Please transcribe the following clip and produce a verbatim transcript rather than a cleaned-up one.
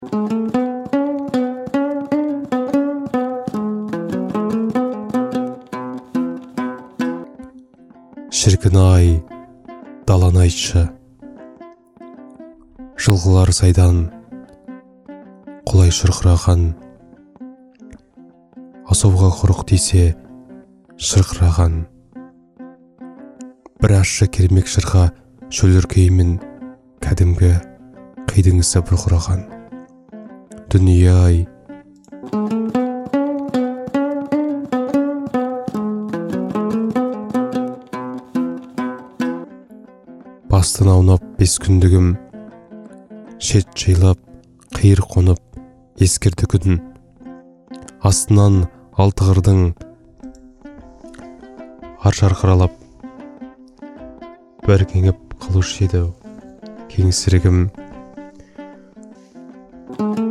Шіркін-ай, даланы айтшы, жылғылар сайдан құлай шұрқыраған, асауға құрық тисе шырқыраған. Бір ащы кермек шырға шөліркеймін, кәдімгі қидыңысы бұрқыраған. Дүние-ай, бастын аунап бес күндігім, шет жайлап қиыр қонып ескерді күн. Астынан алты қырдың ар шарқыралап бір кеңіп қалушы еді кеңсірігім.